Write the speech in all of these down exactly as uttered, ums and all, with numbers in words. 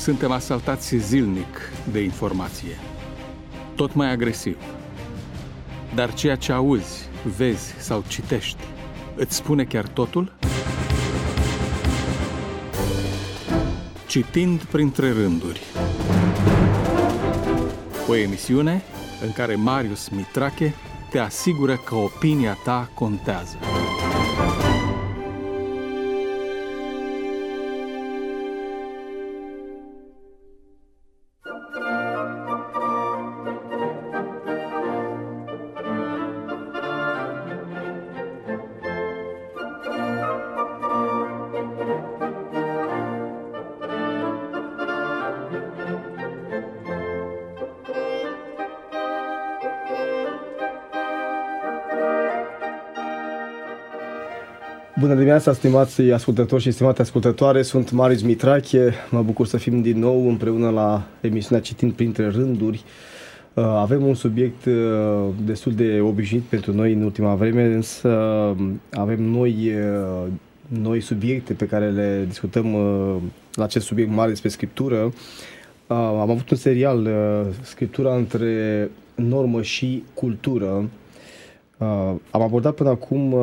Suntem asaltați zilnic de informație, tot mai agresiv. Dar ceea ce auzi, vezi sau citești, îți spune chiar totul? Citind printre rânduri. O emisiune în care Marius Mitrache te asigură că opinia ta contează. Bună dimineața, stimați ascultători și stimate ascultătoare, sunt Marius Mitrache, mă bucur să fim din nou împreună la emisiunea Citind printre rânduri. Avem un subiect destul de obișnuit pentru noi în ultima vreme, însă avem noi, noi subiecte pe care le discutăm la acest subiect mare despre Scriptură. Am avut un serial, Scriptura între normă și cultură. Am abordat până acum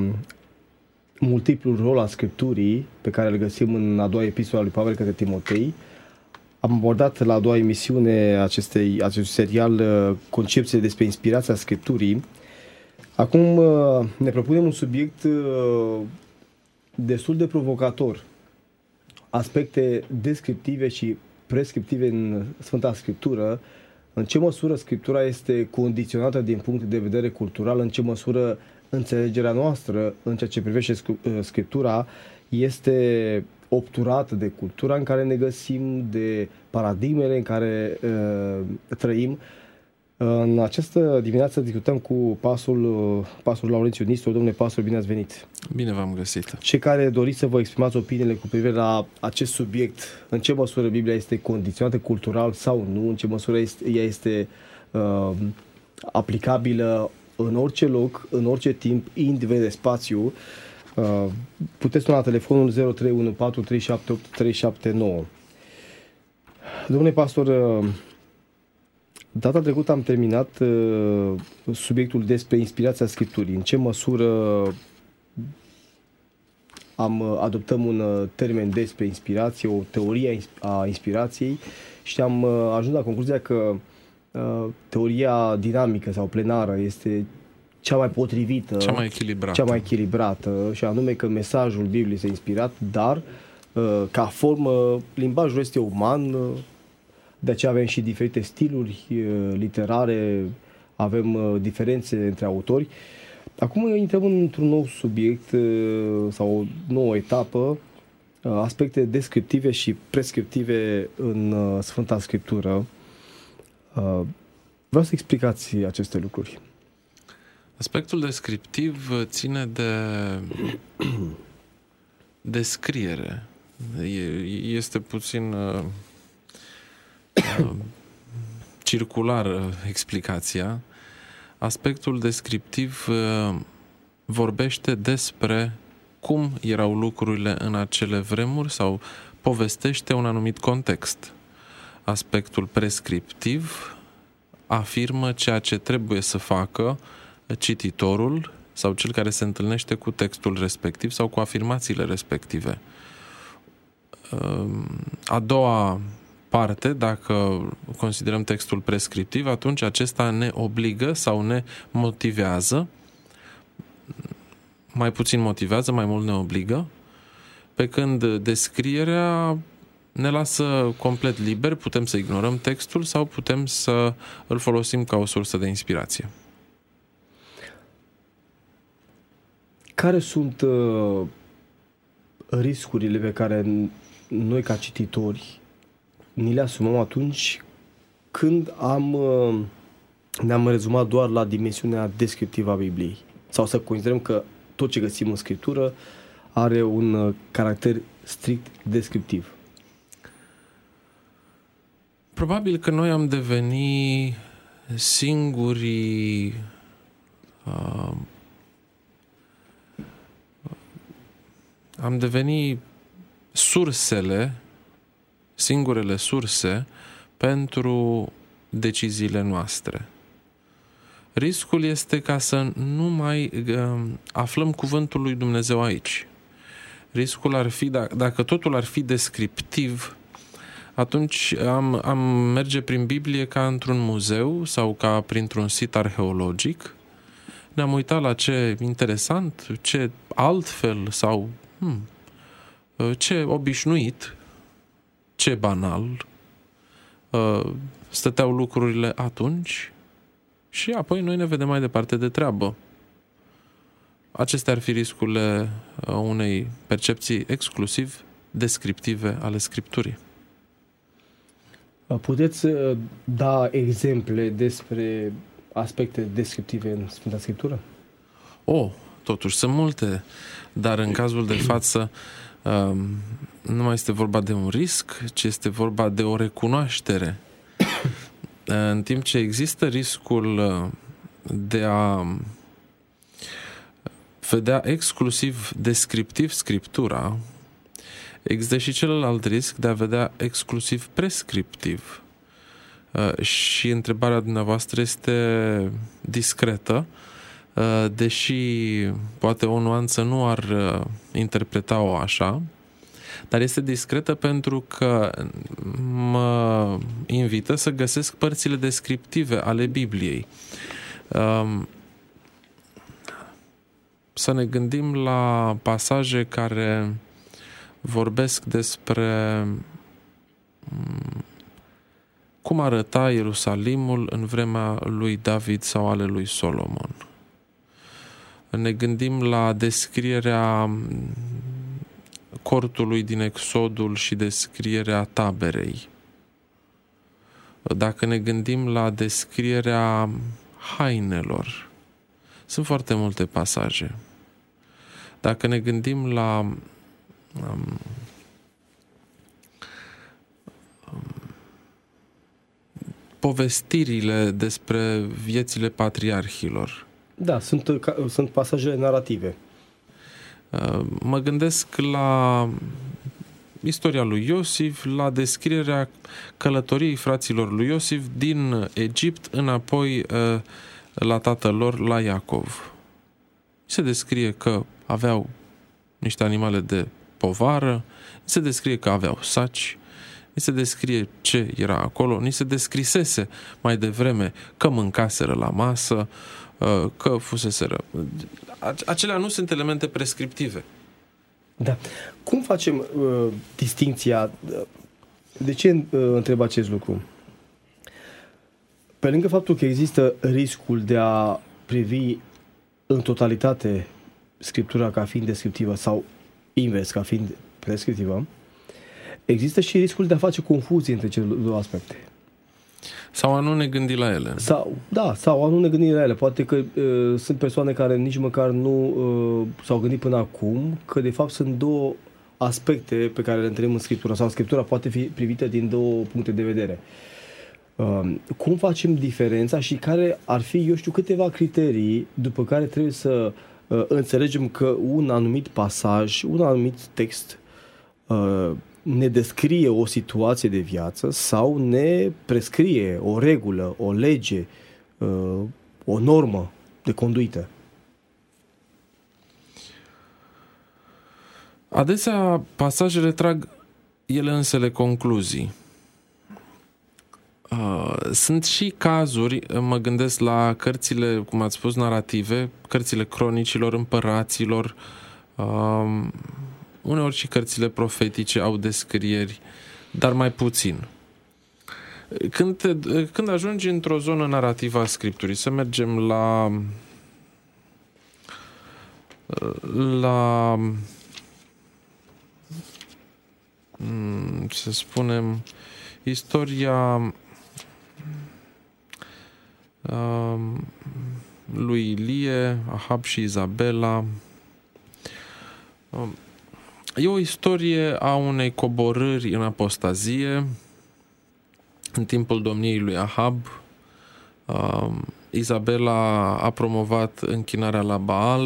multiplul rol al Scripturii, pe care îl găsim în a doua epistolă a lui Pavel către Timotei. Am abordat la a doua emisiune acestei, acestui serial concepție despre inspirația Scripturii. Acum ne propunem un subiect destul de provocator. Aspecte descriptive și prescriptive în Sfânta Scriptură. În ce măsură Scriptura este condiționată din punct de vedere cultural, în ce măsură înțelegerea noastră în ceea ce privește Scriptura este obturată de cultura în care ne găsim, de paradigmele în care uh, trăim. În această dimineață discutăm cu pastorul, pastorul Laurențiu Nistor. Domnule pastor, bine ați venit! Bine v-am găsit! Cei care doriți să vă exprimați opiniile cu privire la acest subiect, în ce măsură Biblia este condiționată cultural sau nu, în ce măsură este, ea este uh, aplicabilă în orice loc, în orice timp, indiferent de spațiu, puteți suna la telefonul zero trei unu patru trei șapte opt trei șapte nouă. Domnule pastor, data trecută am terminat subiectul despre inspirația Scripturii. În ce măsură am adoptăm un termen despre inspirație, o teorie a inspirației și am ajuns la concluzia că teoria dinamică sau plenară este cea mai potrivită, cea mai echilibrată, cea mai echilibrată și anume că mesajul Bibliei este inspirat, dar ca formă limbajul este uman, de aceea avem și diferite stiluri literare, avem diferențe între autori. Acum intrăm într-un nou subiect sau o nouă etapă, aspecte descriptive și prescriptive în Sfânta Scriptură. Uh, vreau să explicați aceste lucruri. Aspectul descriptiv ține de descriere. Este puțin uh, uh, circular uh, explicația. Aspectul descriptiv uh, vorbește despre cum erau lucrurile în acele vremuri sau povestește un anumit context. Aspectul prescriptiv afirmă ceea ce trebuie să facă cititorul sau cel care se întâlnește cu textul respectiv sau cu afirmațiile respective. A doua parte, dacă considerăm textul prescriptiv, atunci acesta ne obligă sau ne motivează, mai puțin motivează, mai mult ne obligă, pe când descrierea ne lasă complet liber, putem să ignorăm textul sau putem să îl folosim ca o sursă de inspirație. Care sunt uh, riscurile pe care noi ca cititori ni le asumăm atunci când am, uh, ne-am rezumat doar la dimensiunea descriptivă a Bibliei? Sau să considerăm că tot ce găsim în Scriptură are un uh, caracter strict descriptiv? Probabil că noi am devenit singurii uh, am devenit sursele singurele surse pentru deciziile noastre. Riscul este ca să nu mai uh, aflăm cuvântul lui Dumnezeu aici. Riscul ar fi, dacă, dacă totul ar fi descriptiv, atunci am, am merge prin Biblie ca într-un muzeu sau ca printr-un sit arheologic. Ne-am uitat la ce interesant, ce altfel sau hmm, ce obișnuit, ce banal stăteau lucrurile atunci și apoi noi ne vedem mai departe de treabă. Acestea ar fi riscurile unei percepții exclusiv descriptive ale Scripturii. Puteți da exemple despre aspecte descriptive în Sfânta Scriptură? Oh, totuși sunt multe, dar în cazul de față nu mai este vorba de un risc, ci este vorba de o recunoaștere. În timp ce există riscul de a vedea exclusiv descriptiv Scriptura, există și celălalt risc de a vedea exclusiv prescriptiv. Și întrebarea dumneavoastră este discretă, deși poate o nuanță nu ar interpreta-o așa, dar este discretă pentru că mă invită să găsesc părțile descriptive ale Bibliei. Să ne gândim la pasaje care vorbesc despre cum arăta Ierusalimul în vremea lui David sau ale lui Solomon. Ne gândim la descrierea cortului din Exodul și descrierea taberei. Dacă ne gândim la descrierea hainelor, sunt foarte multe pasaje. Dacă ne gândim la um, povestirile despre viețile patriarhilor. Da, sunt, sunt pasajele narrative. Mă gândesc la istoria lui Iosif, la descrierea călătoriei fraților lui Iosif din Egipt înapoi la tatăl lor, la Iacov. Se descrie că aveau niște animale de povară, se descrie că aveau saci, ni se descrie ce era acolo, ni se descrisese mai devreme că mâncaseră la masă, că fuseseră. Acelea nu sunt elemente prescriptive. Da. Cum facem uh, distinția? De ce uh, întreb acest lucru? Pe lângă faptul că există riscul de a privi în totalitate Scriptura ca fiind descriptivă sau invers, ca fiind prescriptivă, există și riscul de a face confuzie între cele două aspecte. Sau a nu ne gândi la ele. Sau, da, sau a nu ne gândi la ele. Poate că uh, sunt persoane care nici măcar nu uh, s-au gândit până acum că de fapt sunt două aspecte pe care le întâlnim în Scriptură sau Scriptura poate fi privită din două puncte de vedere. Uh, cum facem diferența și care ar fi, eu știu, câteva criterii după care trebuie să uh, înțelegem că un anumit pasaj, un anumit text uh, ne descrie o situație de viață sau ne prescrie o regulă, o lege, o normă de conduită. Adesea pasajele trag ele însele concluzii. Sunt și cazuri, mă gândesc la cărțile, cum ați spus, narrative, cărțile cronicilor, împăraților, uneori și cărțile profetice au descrieri, dar mai puțin. Când, te, când ajungi într-o zonă narrativă a Scripturii, să mergem la la să spunem istoria lui Ilie, Ahab și Izabela. E o istorie a unei coborâri în apostazie în timpul domniei lui Ahab. Uh, Izabela a promovat închinarea la Baal,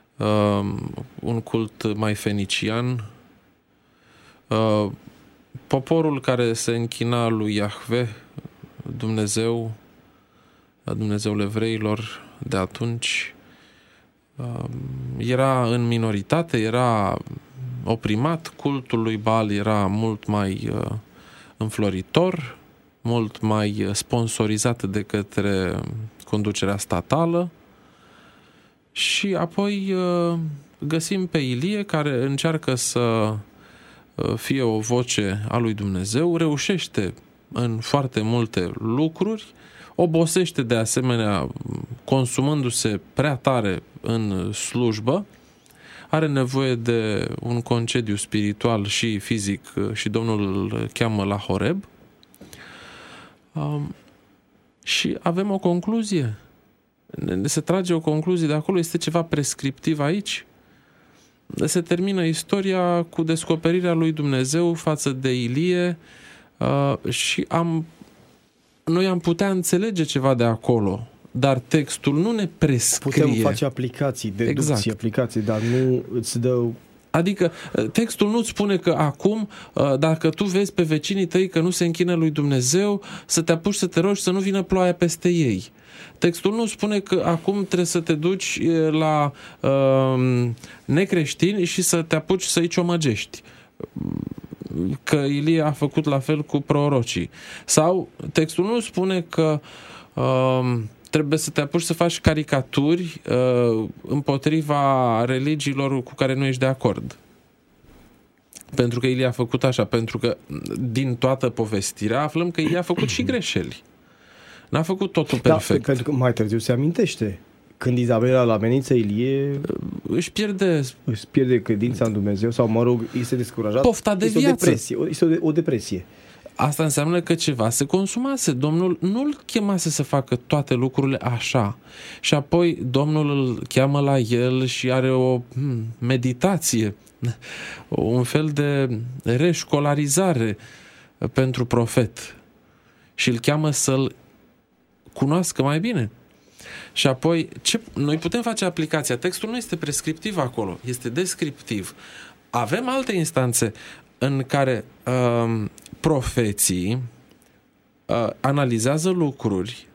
uh, un cult mai fenician. Uh, poporul care se închina lui Iahve, Dumnezeu, Dumnezeul evreilor de atunci, era în minoritate, era oprimat, cultul lui Baal era mult mai înfloritor, mult mai sponsorizat de către conducerea statală. Și apoi găsim pe Ilie, care încearcă să fie o voce a lui Dumnezeu, reușește în foarte multe lucruri, obosește de asemenea consumându-se prea tare în slujbă, are nevoie de un concediu spiritual și fizic și Domnul îl cheamă la Horeb. Um, și avem o concluzie. Se trage o concluzie de acolo, este ceva prescriptiv aici. Se termină istoria cu descoperirea lui Dumnezeu față de Ilie uh, și am, noi am putea înțelege ceva de acolo, dar textul nu ne prescrie. Putem face aplicații, deducții, exact. aplicații, dar nu îți dă... Adică textul nu-ți spune că acum, dacă tu vezi pe vecinii tăi că nu se închină lui Dumnezeu, să te apuci să te rogi să nu vină ploaia peste ei. Textul nu spune că acum trebuie să te duci la uh, necreștini și să te apuci să-i ciomăgești. Că Ilie a făcut la fel cu prorocii. Sau textul nu spune că uh, trebuie să te apuci să faci caricaturi uh, împotriva religiilor cu care nu ești de acord. Pentru că Ilie a făcut așa, pentru că din toată povestirea aflăm că Ilie a făcut și greșeli. N-a făcut totul perfect. Da, pentru că mai târziu se amintește. Când Izabela îl amenință, Ilie își pierde își pierde credința în Dumnezeu sau, mă rog, este descurajat. Pofta de este viață. O depresie, este o, o depresie. Asta înseamnă că ceva se consumase. Domnul nu-l chemase să facă toate lucrurile așa. Și apoi Domnul îl cheamă la el și are o hmm, meditație, un fel de reșcolarizare pentru profet. Și îl cheamă să-l cunoască mai bine. Și apoi, ce, noi putem face aplicația. Textul nu este prescriptiv acolo, este descriptiv. Avem alte instanțe în care uh, profeții uh, analizează lucruri.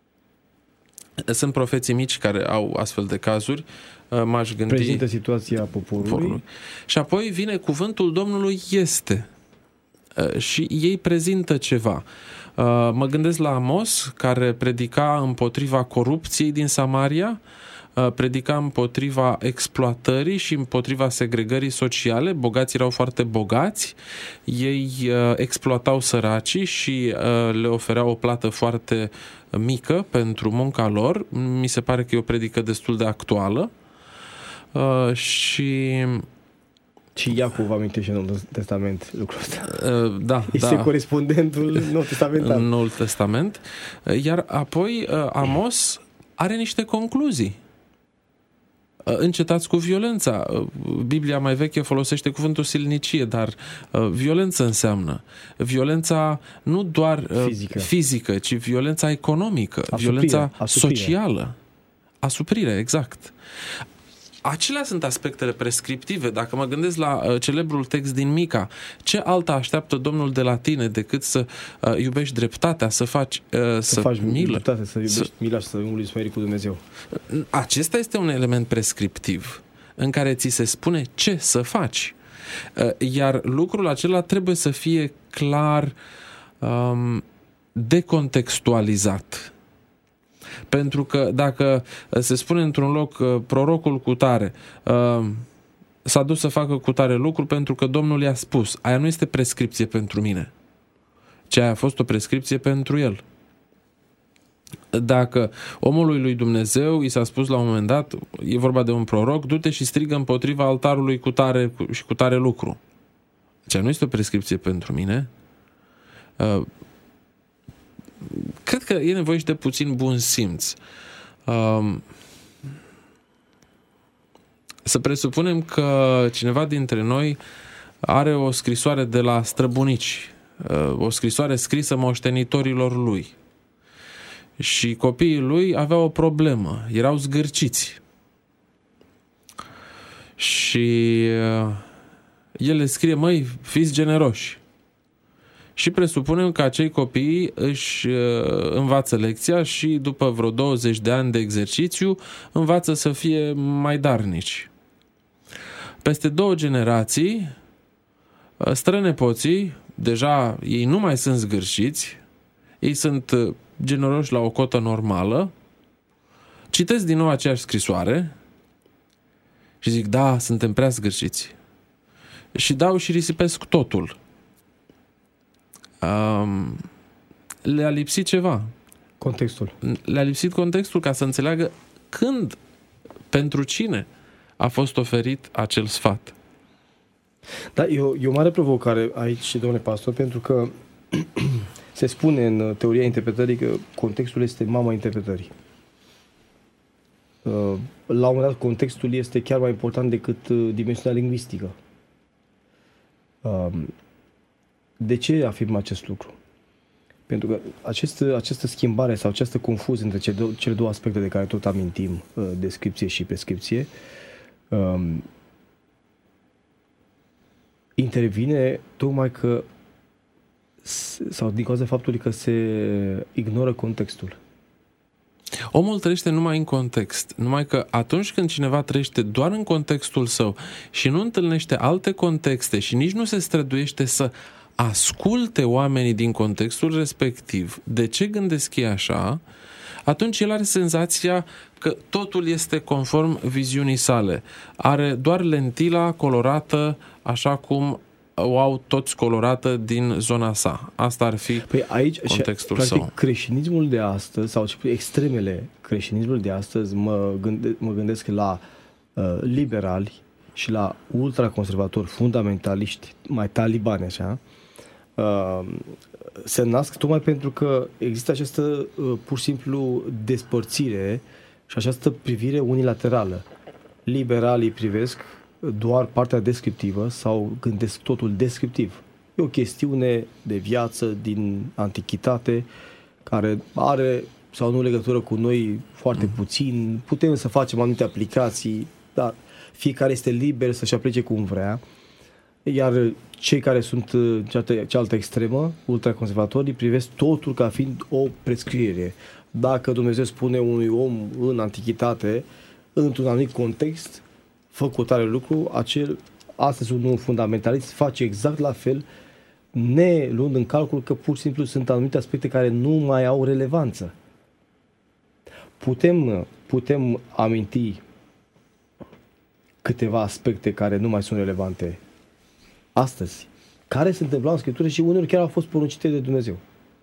Sunt profeții mici care au astfel de cazuri. Uh, m-aș gândi... Prezintă situația poporului. poporului. Și apoi vine cuvântul Domnului este. Uh, și ei prezintă ceva. Uh, mă gândesc la Amos, care predica împotriva corupției din Samaria, uh, predica împotriva exploatării și împotriva segregării sociale. Bogații erau foarte bogați, ei uh, exploatau săracii și uh, le ofereau o plată foarte mică pentru munca lor. Mi se pare că e o predică destul de actuală. Uh, și... Și Iacov amintește în Noul Testament lucrul ăsta. Uh, da, este da. corespondentul Nou Testamentar. În Noul Testament. Iar apoi uh, Amos are niște concluzii. Uh, încetați cu violența. Uh, Biblia mai veche folosește cuvântul silnicie, dar uh, violență înseamnă. Violența nu doar uh, fizică. fizică, ci violența economică, asuprire, violența asuprire. socială. Asuprire, exact. Acelea sunt aspectele prescriptive. Dacă mă gândesc la uh, celebrul text din Mica, ce alta așteaptă Domnul de la tine decât să uh, iubești dreptatea, să faci uh, să, să faci milă, dreptate, să iubești să... mila și să umbli smerit cu Dumnezeu. Acesta este un element prescriptiv în care ți se spune ce să faci. Uh, iar lucrul acela trebuie să fie clar um, decontextualizat. Pentru că dacă se spune într-un loc prorocul cutare uh, s-a dus să facă cutare lucru pentru că Domnul i-a spus, aia nu este prescripție pentru mine, ci aia a fost o prescripție pentru el. Dacă omului lui Dumnezeu i s-a spus la un moment dat, e vorba de un proroc, du-te și strigă împotriva altarului cutare și cutare lucru, deci nu este o prescripție pentru mine. uh, Cred că e nevoie și de puțin bun simț. Um, să presupunem că cineva dintre noi are o scrisoare de la străbunici, o scrisoare scrisă moștenitorilor lui. Și copiii lui aveau o problemă, erau zgârciți. Și el le scrie, măi, fiți generoși. Și presupunem că acei copii își învață lecția și după vreo douăzeci de ani de exercițiu învață să fie mai darnici. Peste două generații, strănepoții, deja ei nu mai sunt zgârșiți, ei sunt generoși la o cotă normală, citesc din nou aceeași scrisoare și zic, da, suntem prea zgârșiți. Și dau și risipesc totul. Um, le-a lipsit ceva. Contextul. Le-a lipsit contextul ca să înțeleagă când, pentru cine a fost oferit acel sfat. Da, e o, e o mare provocare aici, domnule pastor, pentru că se spune în teoria interpretării că contextul este mama interpretării. La un moment dat, contextul este chiar mai important decât dimensiunea lingvistică. De ce afirm acest lucru? Pentru că această, această schimbare sau această confuzie între cele două, cele două aspecte de care tot amintim, descripție și prescripție, intervine tocmai că sau din cauza faptului că se ignoră contextul. Omul trăiește numai în context, numai că atunci când cineva trăiește doar în contextul său și nu întâlnește alte contexte și nici nu se străduiește să asculte oamenii din contextul respectiv, de ce gândesc ei așa, atunci el are senzația că totul este conform viziunii sale. Are doar lentila colorată așa cum o au toți colorată din zona sa. Asta ar fi păi aici, contextul și, său. Practic, creștinismul de astăzi, sau extremele creștinismul de astăzi, mă, gânde, mă gândesc la uh, liberali și la ultraconservatori, fundamentaliști, mai talibani, așa, uh, se nasc tocmai pentru că există această uh, pur și simplu despărțire și această privire unilaterală. Liberalii privesc doar partea descriptivă sau gândesc totul descriptiv. E o chestiune de viață din antichitate care are sau nu legătură cu noi foarte puțin. Putem să facem anumite aplicații, dar fiecare este liber să-și aplice cum vrea. Iar cei care sunt cealaltă, cealaltă extremă, ultraconservatorii, privesc totul ca fiind o prescriere. Dacă Dumnezeu spune unui om în antichitate, într-un anumit context, fă cu tare lucru, acel, astăzi un fundamentalist face exact la fel, ne luând în calcul că pur și simplu sunt anumite aspecte care nu mai au relevanță. Putem, putem aminti câteva aspecte care nu mai sunt relevante astăzi, care se întâmplau în Scriptură și uneori chiar au fost poruncite de Dumnezeu.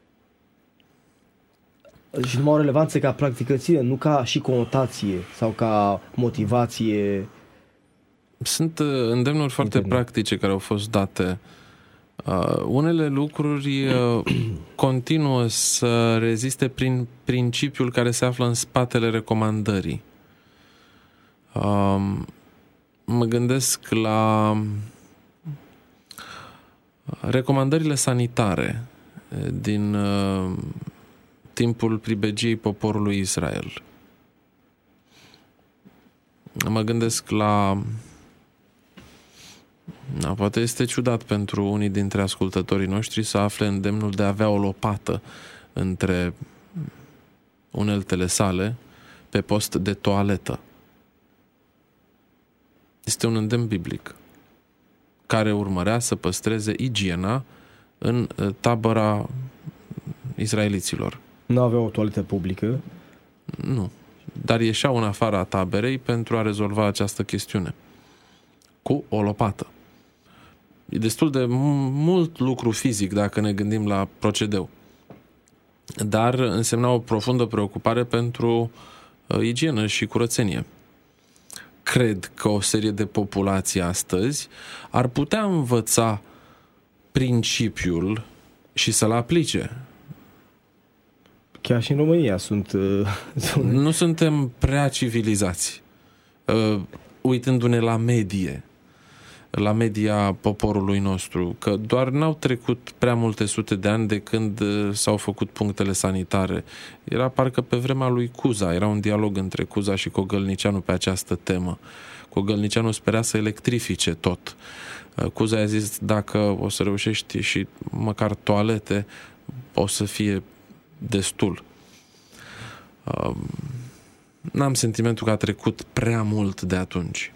Și nu mai au relevanță ca practicățire, nu ca și conotație sau ca motivație. Sunt îndemnuri foarte Internet. practice care au fost date. Uh, unele lucruri uh, continuă să reziste prin principiul care se află în spatele recomandării. Uh, mă gândesc la recomandările sanitare din uh, timpul pribegiei poporului Israel. Mă gândesc la Da, poate este ciudat pentru unii dintre ascultătorii noștri să afle îndemnul de a avea o lopată între uneltele sale pe post de toaletă. Este un îndemn biblic care urmărea să păstreze igiena în tabăra israeliților. Nu aveau o toaletă publică? Nu. Dar ieșeau în afara taberei pentru a rezolva această chestiune. Cu o lopată. E destul de mult lucru fizic dacă ne gândim la procedeu. Dar însemna o profundă preocupare pentru uh, igienă și curățenie. Cred că o serie de populații astăzi ar putea învăța principiul și să-l aplice. Chiar și în România sunt... Uh, sunt... Nu suntem prea civilizați. Uh, uitându-ne la medie. la media poporului nostru, că doar n-au trecut prea multe sute de ani de când s-au făcut punctele sanitare. Era parcă pe vremea lui Cuza, era un dialog între Cuza și Cogălnicianu pe această temă. Cogălnicianu sperea să electrifice tot. Cuza i-a zis, dacă o să reușești și măcar toalete, o să fie destul. N-am sentimentul că a trecut prea mult de atunci.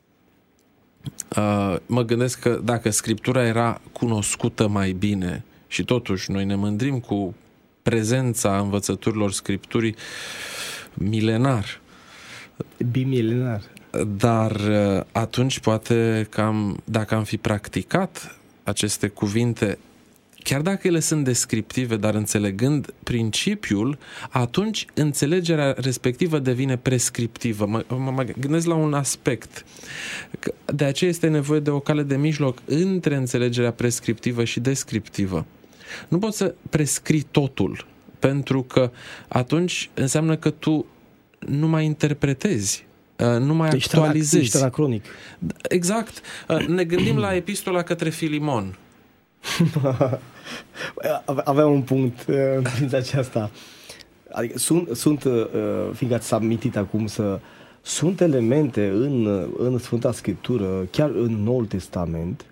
Mă gândesc că dacă Scriptura era cunoscută mai bine și totuși noi ne mândrim cu prezența învățăturilor Scripturii milenar. Bimilenar. Dar atunci poate că am, dacă am fi practicat aceste cuvinte, chiar dacă ele sunt descriptive, dar înțelegând principiul, atunci înțelegerea respectivă devine prescriptivă. Mă, mă, mă gândesc la un aspect. De aceea este nevoie de o cale de mijloc între înțelegerea prescriptivă și descriptivă. Nu poți să prescrii totul, pentru că atunci înseamnă că tu nu mai interpretezi, nu mai ești actualizezi. Ești anacronic. Exact. Ne gândim la epistola către Filimon. Aveam un punct în privința aceasta. Adică sunt, sunt fiindcă ați amintit acum, să, sunt elemente în, în Sfânta Scriptură, chiar în Noul Testament,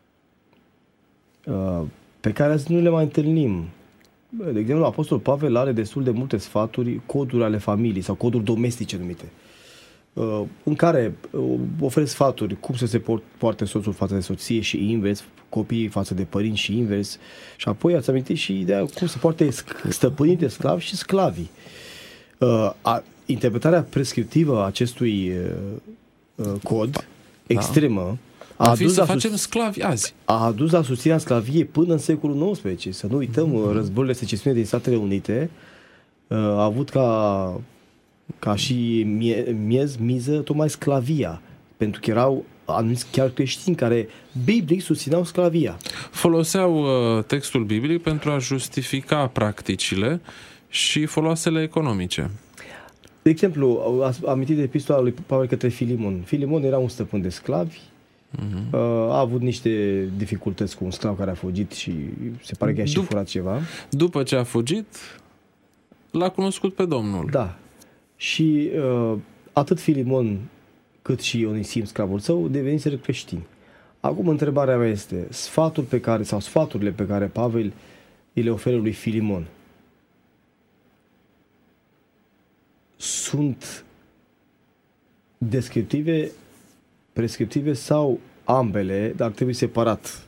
pe care azi nu le mai întâlnim. De exemplu, Apostolul Pavel are destul de multe sfaturi, coduri ale familiei sau coduri domestice numite, în care oferă sfaturi cum să se poarte soțul față de soție și invers, copiii față de părinți și invers. Și apoi ați amintit și ideea cum se poate stăpâni de sclavi și sclavii. Interpretarea prescriptivă a acestui cod, da, extremă, a adus să facem sus... sclavi azi. A adus la susținerea sclaviei până în secolul nouăsprezece. Să nu uităm, mm-hmm. războiile de secesiune din Statele Unite a avut ca ca și miez, miză, tocmai sclavia, pentru că erau anumiți chiar creștini care biblic susțineau sclavia. Foloseau uh, textul biblic pentru a justifica practicile și foloasele economice. De exemplu, ați amintit de epistola lui Pavel către Filimon. Filimon era un stăpân de sclavi, uh-huh. uh, a avut niște dificultăți cu un sclav care a fugit și se pare că a și Dup- furat ceva. După ce a fugit, l-a cunoscut pe Domnul. Da. Și uh, atât Filimon cât și Onisim, sclavul său, deveniseră creștini. Acum întrebarea mea este, sfatul pe care, sau sfaturile pe care Pavel îi le oferă lui Filimon sunt descriptive, prescriptive sau ambele, dar trebuie separat?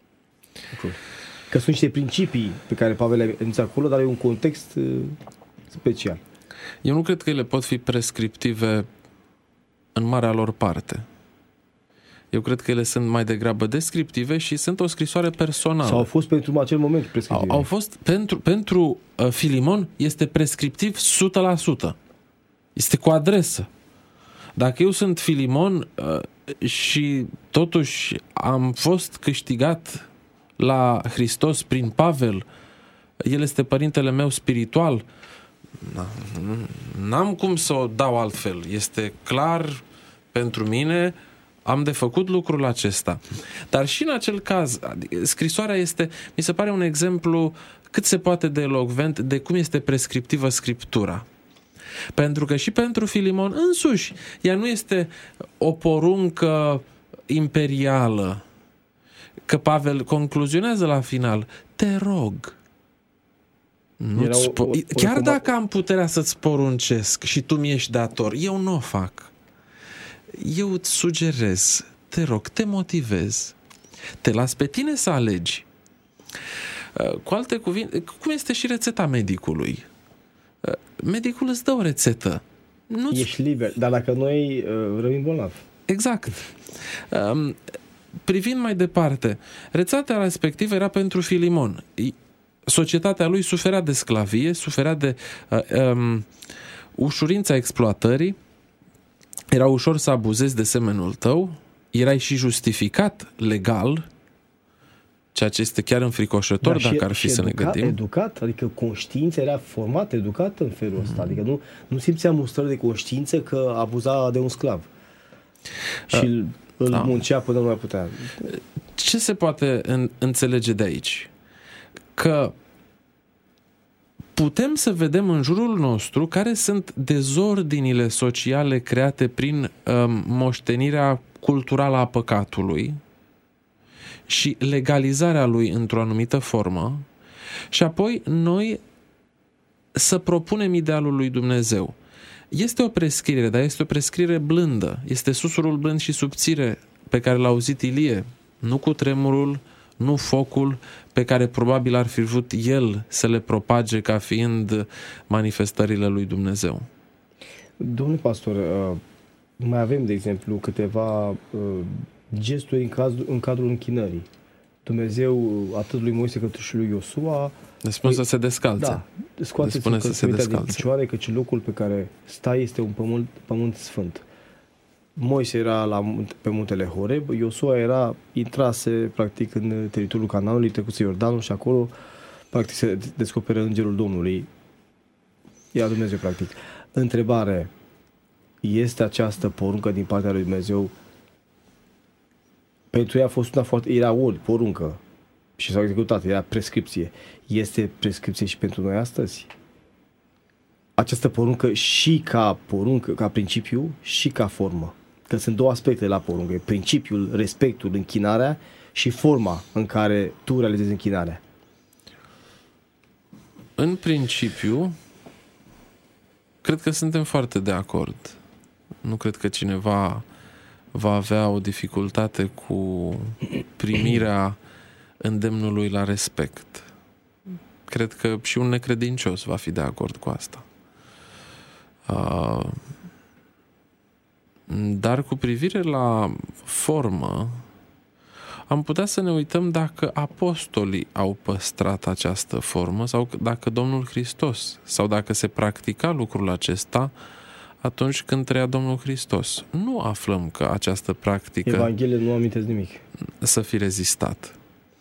Că sunt niște principii pe care Pavel le-a enunțat acolo, dar e un context uh, special. Eu nu cred că ele pot fi prescriptive în marea lor parte. Eu cred că ele sunt mai degrabă descriptive și sunt o scrisoare personală. Sau au fost pentru acel moment prescriptive? Au, au fost pentru, pentru uh, Filimon este prescriptiv o sută la sută. Este cu adresă. Dacă eu sunt Filimon uh, și totuși am fost câștigat la Hristos prin Pavel, el este părintele meu spiritual, n-am cum să o dau altfel. Este clar pentru mine, am de făcut lucrul acesta. Dar și în acel caz, scrisoarea este, mi se pare un exemplu cât se poate de elocvent de cum este prescriptivă Scriptura. Pentru că și pentru Filimon însuși, ea nu este o poruncă imperială. Că Pavel concluzionează la final, te rog, Nu-ți o, o, o, chiar recomand... dacă am puterea să-ți poruncesc și tu mi-ești dator, eu nu o fac. Eu îți sugerez, te rog, te motivez, te las pe tine să alegi. Cu alte cuvinte, cum este și rețeta medicului? Medicul îți dă o rețetă. Nu-ți... Ești liber, dar dacă noi uh, rămâim bolnavi. Exact. Um, privind mai departe, rețeta respectivă era pentru Filimon. Societatea lui suferea de sclavie, suferea de uh, um, ușurința exploatării, era ușor să abuzezi de semenul tău, erai și justificat legal, ceea ce este chiar înfricoșător, da, dacă și, ar fi să educat, ne gândim. Educat, adică conștiința era formată, educată în felul ăsta, mm. adică nu, nu simțea mustrări de conștiință că abuza de un sclav. Și îl Da. muncea până nu mai putea. Ce se poate în, înțelege de aici? Că putem să vedem în jurul nostru care sunt dezordinile sociale create prin um, moștenirea culturală a păcatului și legalizarea lui într-o anumită formă, și apoi noi să propunem idealul lui Dumnezeu. Este o prescriere, dar este o prescriere blândă. Este susurul blând și subțire pe care l-a auzit Ilie, nu cu tremurul, nu focul pe care probabil ar fi vrut el să le propage ca fiind manifestările lui Dumnezeu. Domnule pastor, mai avem, de exemplu, câteva gesturi în, caz, în cadrul închinării. Dumnezeu, atât lui Moise cât și lui Iosua, Le spune să se descalțe. Da, scoateți încălțămintele din picioare, căci locul pe care stai este un pământ, pământ sfânt. Moise era la, pe muntele Horeb, Iosua era, intrase practic în teritoriul Canaanului, trecuse Iordanul și acolo practic se descoperă Îngerul Domnului. Era Dumnezeu practic. Întrebare, este această poruncă din partea lui Dumnezeu? Pentru ea a fost una foarte, era ori poruncă și s-a executat, era prescripție. Este prescripție și pentru noi astăzi? Această poruncă și ca poruncă, ca principiu și ca formă. Că sunt două aspecte la poruncă. Principiul, respectul, închinarea și forma în care tu realizezi închinarea. În principiu, cred că suntem foarte de acord. Nu cred că cineva va avea o dificultate cu primirea îndemnului la respect. Cred că și un necredincios va fi de acord cu asta. Uh, dar cu privire la formă, am putea să ne uităm dacă apostolii au păstrat această formă sau dacă Domnul Hristos, sau dacă se practica lucrul acesta atunci când trăia Domnul Hristos. Nu aflăm că această practică Evanghelia nu amintesc nimic. să fi rezistat.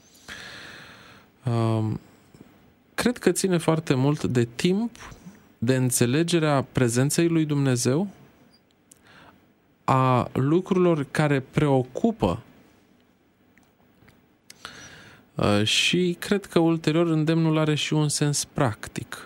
Uh, cred că ține foarte mult de timp, de înțelegerea prezenței lui Dumnezeu, a lucrurilor care preocupă uh, și cred că ulterior îndemnul are și un sens practic.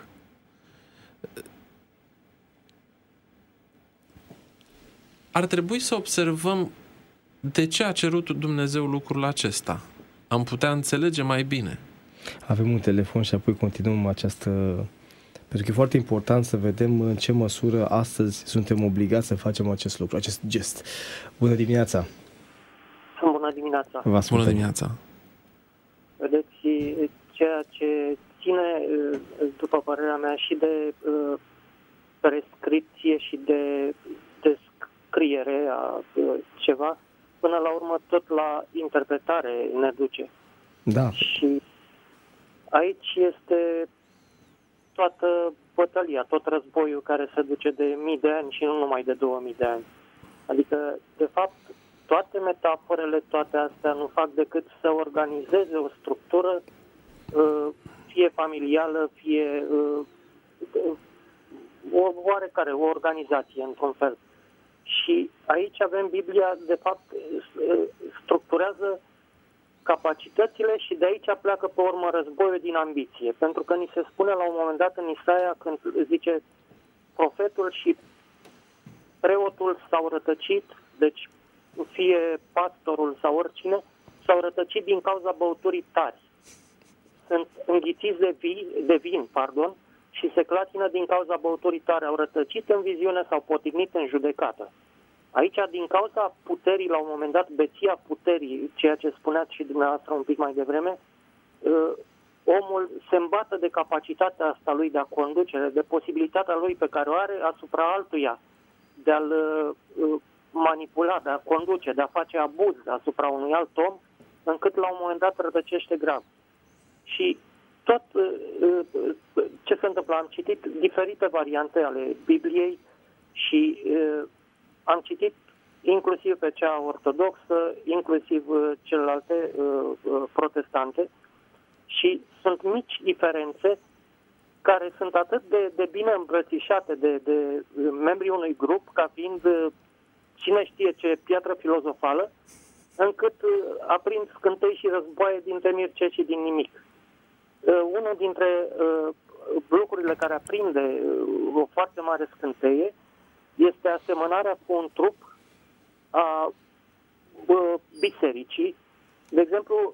Ar trebui să observăm de ce a cerut Dumnezeu lucrul acesta. Am putea înțelege mai bine. Avem un telefon și apoi continuăm această... Pentru că e foarte important să vedem în ce măsură astăzi suntem obligați să facem acest lucru, acest gest. Bună dimineața! Bună dimineața! Vă ascultăm. Bună dimineața! Vedeți, ceea ce ține, după părerea mea, și de prescripție și de descriere a ceva, până la urmă tot la interpretare ne duce. Da. Și aici este toată bătălia, tot războiul care se duce de mii de ani și nu numai de două mii de ani. Adică, de fapt, toate metaforele, toate astea nu fac decât să organizeze o structură, fie familială, fie o oarecare, o organizație, într-un fel. Și aici avem Biblia, de fapt, structurează capacitățile și de aici pleacă pe urmă războiul din ambiție. Pentru că ni se spune la un moment dat în Isaia, când zice profetul și preotul s-au rătăcit, deci fie pastorul sau oricine, s-au rătăcit din cauza băuturii tari. Sunt înghițiți de, vi, de vin, pardon, și se clatină din cauza băuturii tare. Au rătăcit în viziune sau potignit în judecată. Aici, din cauza puterii, la un moment dat, beția puterii, ceea ce spuneați și dumneavoastră un pic mai devreme, omul se îmbată de capacitatea asta lui de a conduce, de posibilitatea lui pe care o are asupra altuia, de a-l manipula, de a conduce, de a face abuz asupra unui alt om, încât la un moment dat rătăcește grav. Și tot ce se întâmplă, am citit diferite variante ale Bibliei și am citit inclusiv pe cea ortodoxă, inclusiv celelalte protestante, și sunt mici diferențe care sunt atât de, de bine îmbrățișate de, de membrii unui grup ca fiind cine știe ce piatră filozofală, încât aprind scântei și războaie dintre Mircea și din nimic. Unul dintre lucrurile care aprinde o foarte mare scânteie este asemănarea cu un trup a bisericii. De exemplu,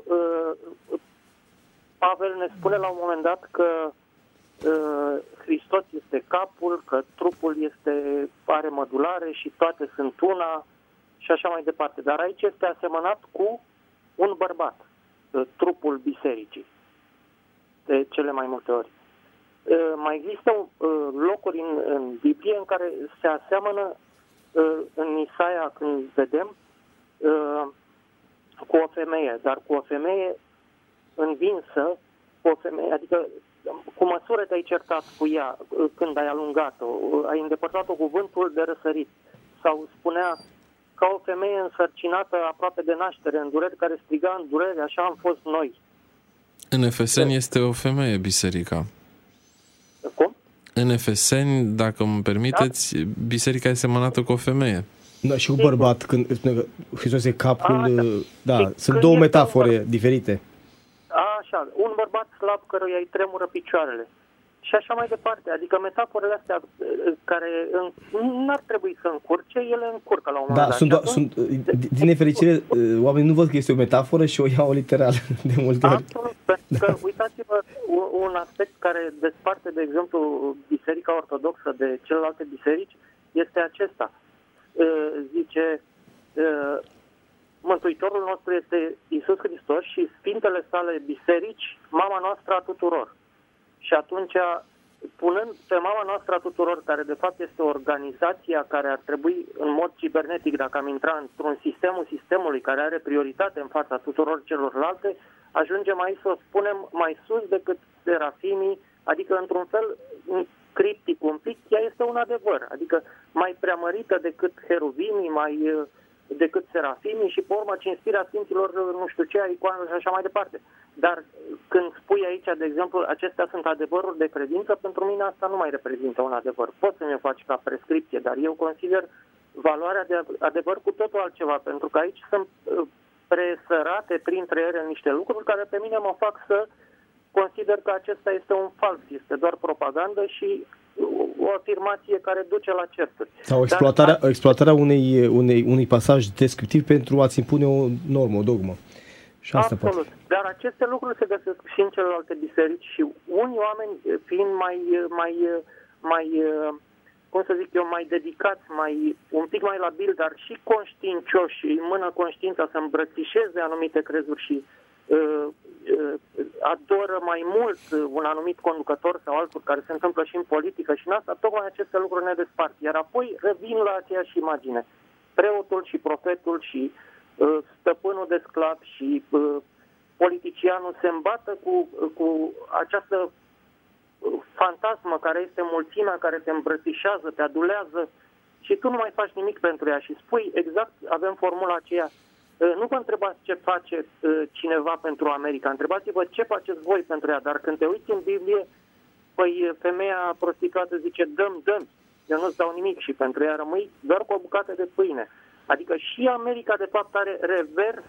Pavel ne spune la un moment dat că Hristos este capul, că trupul este, are mădulare și toate sunt una și așa mai departe. Dar aici este asemănat cu un bărbat, trupul bisericii, de cele mai multe ori. Mai există locuri în, în Biblie în care se aseamănă, în Isaia când vedem, cu o femeie, dar cu o femeie învinsă, cu o femeie, adică cu măsură te-ai certat cu ea când ai alungat-o, ai îndepărtat-o cu vântul de răsărit. Sau spunea, ca o femeie însărcinată aproape de naștere, în durere, care striga în durere, așa am fost noi. În Efeseni este o femeie biserica. Cum? În Efeseni, dacă îmi permiteți, da? Biserica este semănată cu o femeie. Da, și cu bărbat, când spune că Hristos e capul, A, da. da, și sunt două metafore un diferite. Așa, un bărbat slab căruia îi tremură picioarele. Și așa mai departe. Adică metaforele astea care n-ar trebui să încurce, ele încurcă la un moment da, dat. Sunt, sunt, din nefericire, oamenii nu văd că este o metaforă și o iau literal de multe ori. Absolut, pentru că uitați-vă un aspect care desparte, de exemplu, Biserica Ortodoxă de celelalte biserici, este acesta. Zice, Mântuitorul nostru este Iisus Hristos și Sfintele sale biserici, mama noastră a tuturor. Și atunci, punând pe mama noastră a tuturor, care de fapt este organizația care ar trebui în mod cibernetic, dacă am intrat într-un sistemul sistemului care are prioritate în fața tuturor celorlalte, ajungem aici să o spunem mai sus decât serafimii, adică într-un fel criptic un pic, ea este un adevăr, adică mai preamărită decât heruvimii, mai decât serafimii și pe urmă cinstirea sfinților, nu știu ce, icoanele și așa mai departe. Dar când spui aici, de exemplu, acestea sunt adevăruri de credință, pentru mine asta nu mai reprezintă un adevăr. Poți să mi-o faci ca prescripție, dar eu consider valoarea de adevăr cu totul altceva, pentru că aici sunt presărate printre ele niște lucruri care pe mine mă fac să consider că acesta este un fals, este doar propagandă și o afirmație care duce la certuri. Sau exploatarea, Dar, exploatarea unei, unei, unui pasaj descriptiv pentru a-ți impune o normă, o dogmă. Și asta absolut. Poate. Dar aceste lucruri se găsesc și în celelalte biserici și unii oameni, fiind mai, mai, mai, cum să zic eu, mai dedicați, mai, un pic mai labili, dar și conștiincioși, în mână conștiința să îmbrățișeze anumite crezuri și uh, uh, adoră mai mult un anumit conducător sau altul, care se întâmplă și în politică și în asta, tocmai aceste lucruri ne despart. Iar apoi revin la aceeași imagine. Preotul și profetul și uh, stăpânul de sclav și uh, politicianul se îmbată cu, cu această fantasmă care este mulțimea care te îmbrățișează, te adulează și tu nu mai faci nimic pentru ea și spui exact, avem formula aceea, nu vă întrebați ce face cineva pentru America, întrebați-vă ce faceți voi pentru ea, dar când te uiți în Biblie, păi femeia prostituată zice dăm, dăm, eu nu-ți dau nimic și pentru ea rămâi doar cu o bucată de pâine. Adică și America de fapt are revers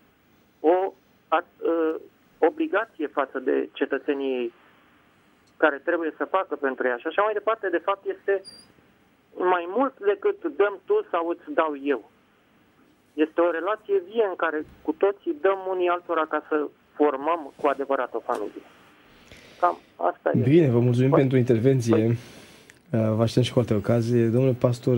o a, a, obligație față de cetățenii ei care trebuie să facă pentru ea și așa mai departe, de fapt este mai mult decât dăm tu sau îți dau eu. Este o relație vie în care cu toții dăm unii altora ca să formăm cu adevărat o familie. Cam asta e. Bine, vă mulțumim păi, pentru intervenție. Păi. Vă așteptăm și cu alte ocazie. Domnule pastor,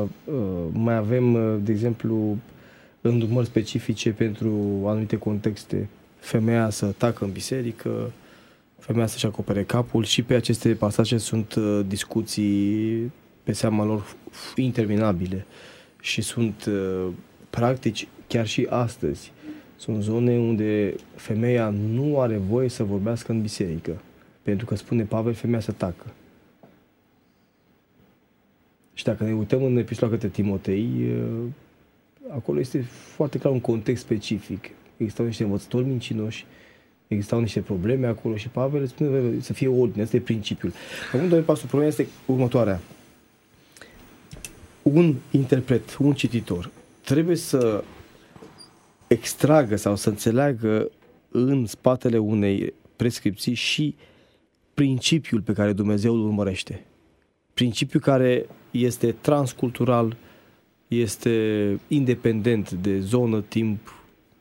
mai avem, de exemplu, îndrumări specifice pentru anumite contexte. Femeia să tacă în biserică, femeia să-și acopere capul și pe aceste pasaje sunt discuții pe seama lor interminabile și sunt practici chiar și astăzi. Sunt zone unde femeia nu are voie să vorbească în biserică, pentru că spune Pavel, femeia să tacă. Și dacă ne uităm în epistola către Timotei, acolo este foarte clar un context specific. Existau niște învățători mincinoși, existau niște probleme acolo și Pavel spune să fie ordine, asta e principiul. Acum, domnule pastor, problema este următoarea. un interpret, un cititor, trebuie să extragă sau să înțeleagă în spatele unei prescripții și principiul pe care Dumnezeu îl urmărește. Principiul care este transcultural, este independent de zonă, timp.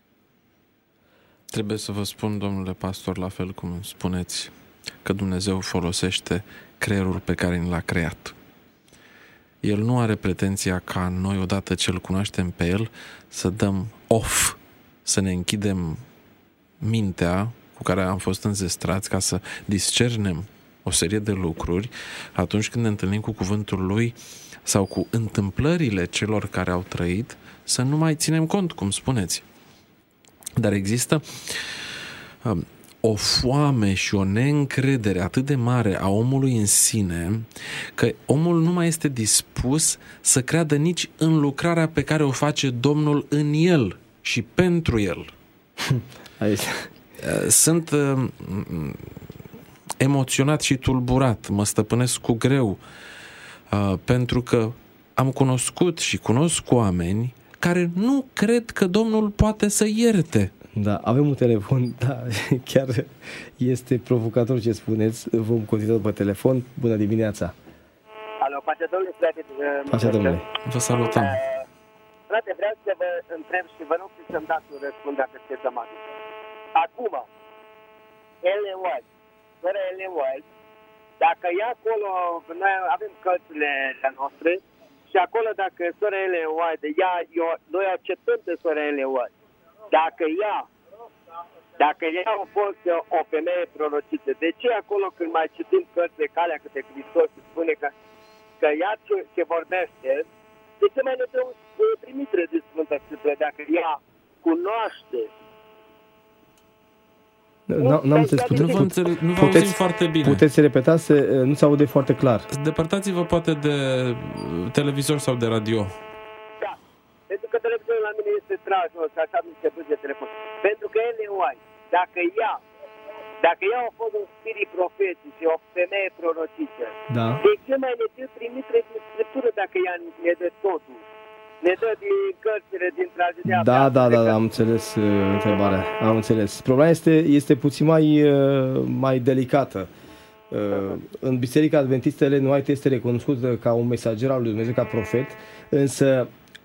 Trebuie să vă spun, domnule pastor, la fel cum spuneți, că Dumnezeu folosește creierul pe care ni l-a creat. El nu are pretenția ca noi, odată ce îl cunoaștem pe El, să dăm off, să ne închidem mintea cu care am fost înzestrați ca să discernem o serie de lucruri atunci când ne întâlnim cu cuvântul Lui sau cu întâmplările celor care au trăit, să nu mai ținem cont, cum spuneți. Dar există um, o foame și o neîncredere atât de mare a omului în sine, că omul nu mai este dispus să creadă nici în lucrarea pe care o face Domnul în el și pentru el. Aici. Sunt uh, emoționat și tulburat, mă stăpânesc cu greu, uh, pentru că am cunoscut și cunosc oameni care nu cred că Domnul poate să ierte. Da, avem un telefon, da, chiar este provocator ce spuneți. Vom continua pe telefon. Bună dimineața! Alo, pace domnule, frate. Pace domnule. Vă salutăm. Uh, frate, vreau să vă întreb și vă rog să-mi dați un răspuns dacă sunteți amabil. Acum, Ellen White, fără Ellen White, dacă e acolo, noi avem cărțile noastre și acolo dacă sora Ellen White, ea, eu, noi acceptăm pe sora Ellen White. Dacă ea, dacă ea a fost o femeie prorocită, de ce acolo când mai citim cărțile Calea către Hristos se spune că, că ea ce, ce vorbește, de ce mai ne dă o trimitere de Sfântă Scriptură dacă ea cunoaște? N-am înțeles, nu vă, înțeleg, nu vă auzim foarte bine. Puteți repeta, se, nu se aude foarte clar. Depărtați-vă poate de televizor sau de radio. Da, pentru că televizorul la mine este tras, că așa nu se de telefon. Pentru că Ellen White, dacă ea, dacă ea a fost un spirit profetic și o femeie prorocită, da. De ce mai ne dă trimitere de Scriptură dacă ea ne dă totul? Ne dă din cărțile, din tragedia. Da, da, da, da, am înțeles uh, întrebarea. Am înțeles. Problema este, este puțin mai, uh, mai delicată. Uh, în Biserica Adventistă, Ellen White este recunoscută ca un mesager al lui Dumnezeu, ca profet, însă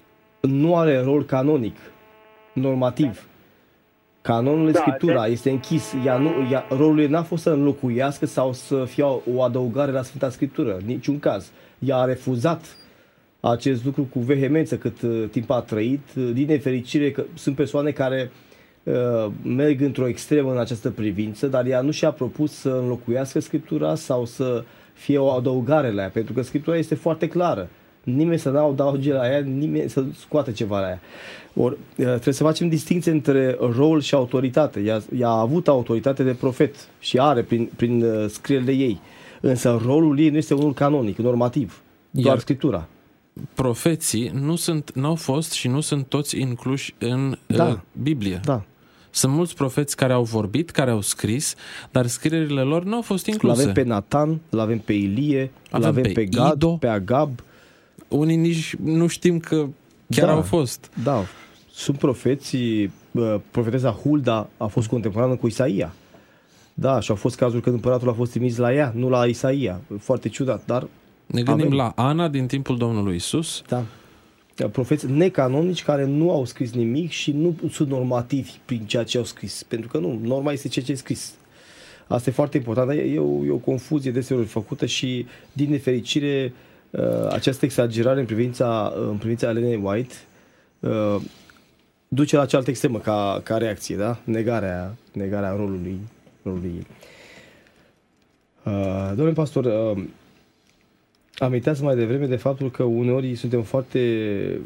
nu are rol canonic, normativ. Canonul da, Scriptura de... este închis. Ea nu, ea, rolul ei n-a fost să înlocuiască sau să fie o, o adăugare la Sfânta Scriptură. Niciun caz. Ea a refuzat acest lucru cu vehemență cât uh, timp a trăit. Din nefericire că sunt persoane care uh, merg într-o extremă în această privință, dar ea nu și-a propus să înlocuiască Scriptura sau să fie o adăugare la ea, pentru că Scriptura este foarte clară. Nimeni să nu adauge la ea, nimeni să scoate ceva la ea. Or, trebuie să facem distinție între rol și autoritate. Ea, ea a avut autoritate de profet și are prin, prin uh, scrierile ei. Însă rolul ei nu este unul canonic, normativ, doar Iar Scriptura. Profeții nu sunt, n-au fost și nu sunt toți incluși în da. uh, Biblie. Da. Sunt mulți profeți care au vorbit, care au scris, dar scrierile lor nu au fost incluse. L-avem pe Nathan, l-avem pe Ilie, l-avem pe, pe Gad, Ido, pe Agab. Unii nici nu știm că chiar da, au fost. Da, sunt profeții, profetesa Hulda a fost contemporană cu Isaia. Da, și au fost cazuri când împăratul a fost trimis la ea, nu la Isaia. Foarte ciudat, dar ne gândim avem. La Ana din timpul Domnului Isus. Da. Profeți necanonici care nu au scris nimic și nu sunt normativi prin ceea ce au scris. Pentru că nu, norma este ceea ce e scris. Asta e foarte important. E o, e o confuzie deseori făcută și, din nefericire, această exagerare în privința, în privința Ellen White duce la cealaltă extremă ca, ca reacție, da? Negarea, negarea rolului, rolului ei. Domnule pastor, aminteați mai devreme de faptul că uneori suntem foarte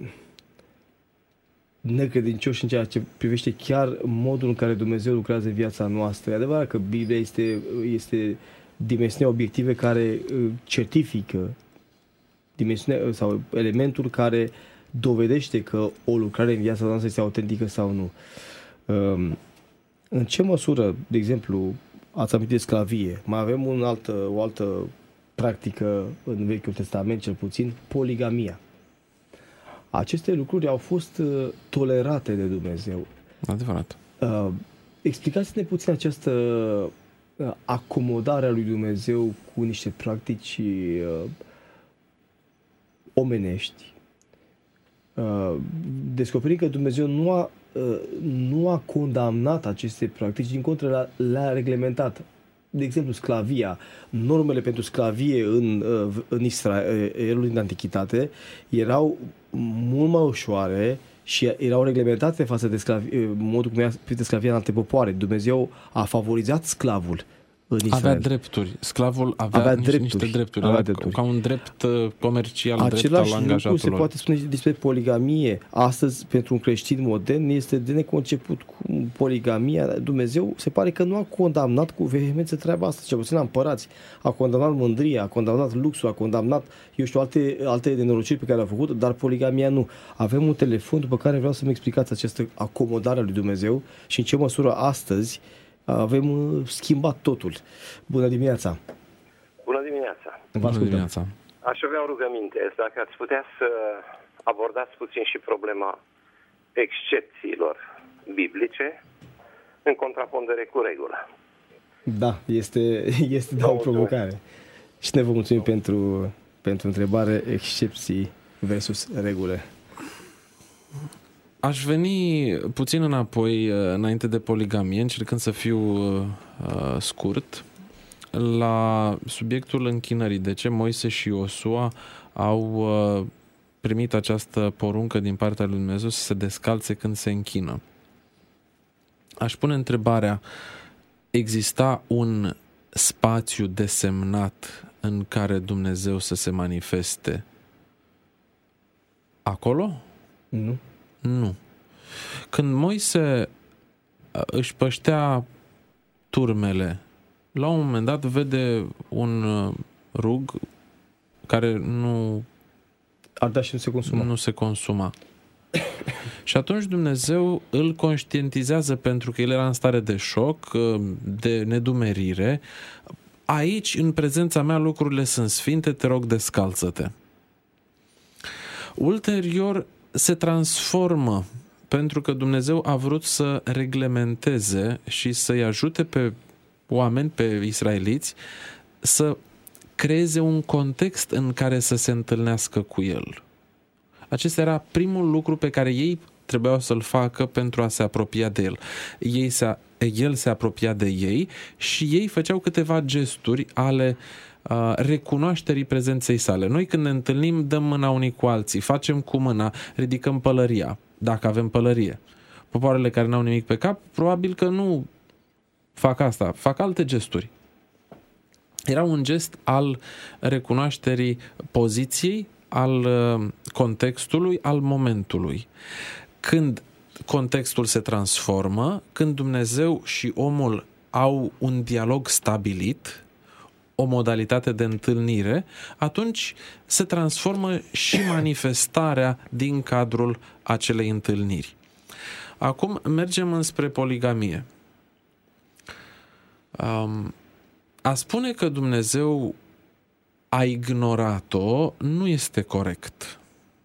necredincioși în ceea ce privește chiar modul în care Dumnezeu lucrează în viața noastră. E adevărat că Biblia este, este dimensiunea obiective care certifică dimensiunea sau elementul care dovedește că o lucrare în viața noastră este autentică sau nu. În ce măsură, de exemplu, ați amintit de sclavie, mai avem un altă, o altă practică în Vechiul Testament, cel puțin, poligamia. Aceste lucruri au fost uh, tolerate de Dumnezeu. Adevărat. Uh, explicați-ne puțin această uh, acomodare a lui Dumnezeu cu niște practici uh, omenești. Uh, descoperim că Dumnezeu nu a, uh, nu a condamnat aceste practici, din contră le-a, le-a reglementat. De exemplu, sclavia, normele pentru sclavie în, uh, în Israelul din Antichitate erau mult mai ușoare și erau reglementate față de sclavi, modul cum era privită sclavia în alte popoare. Dumnezeu a favorizat sclavul în Israel. Avea drepturi. Sclavul avea, avea niște, drepturi. niște drepturi. Avea Era drepturi. Ca un drept comercial, Același drept al angajatului. lucru se poate spune despre poligamie. Astăzi, pentru un creștin modern, este de neconceput cu poligamia. Dumnezeu se pare că nu a condamnat cu vehemență treaba asta. Cel puțin la împărați. A condamnat mândria, a condamnat luxul, a condamnat, eu știu, alte, alte nenorociri pe care le-a făcut, dar poligamia nu. Avem un telefon după care vreau să-mi explicați această acomodare a lui Dumnezeu și în ce măsură astăzi avem schimbat totul. Bună dimineața! Bună dimineața! Bună dimineața! Aș avea o rugăminte. Dacă ați putea să abordați puțin și problema excepțiilor biblice în contrapondere cu regula. Da, este, este da, o provocare. Și ne vă mulțumim pentru, pentru întrebare, excepții versus regule. Aș veni puțin înapoi, înainte de poligamie, încercând să fiu uh, scurt, la subiectul închinării. De ce Moise și Iosua au uh, primit această poruncă din partea lui Dumnezeu să se descalțe când se închină? Aș pune întrebarea, exista un spațiu desemnat în care Dumnezeu să se manifeste acolo? Nu. Nu. Când Moise își păștea turmele, la un moment dat vede un rug care nu ardea și nu se consuma. Nu se consuma. Și atunci Dumnezeu îl conștientizează, pentru că el era în stare de șoc, de nedumerire. Aici, în prezența mea, lucrurile sunt sfinte, te rog, descalță-te. Ulterior se transformă, pentru că Dumnezeu a vrut să reglementeze și să-i ajute pe oameni, pe israeliți, să creeze un context în care să se întâlnească cu el. Acesta era primul lucru pe care ei trebuiau să-l facă pentru a se apropia de el. Ei se, el se apropia de ei și ei făceau câteva gesturi ale uh, recunoașterii prezenței sale. Noi când ne întâlnim dăm mâna unii cu alții, facem cu mâna, ridicăm pălăria, dacă avem pălărie. Popoarele care n-au nimic pe cap, probabil că nu fac asta, fac alte gesturi. Era un gest al recunoașterii poziției, al contextului, al momentului. Când contextul se transformă, când Dumnezeu și omul au un dialog stabilit, o modalitate de întâlnire, atunci se transformă și manifestarea din cadrul acelei întâlniri. Acum mergem înspre poligamie. Um, a spune că Dumnezeu a ignorat-o nu este corect.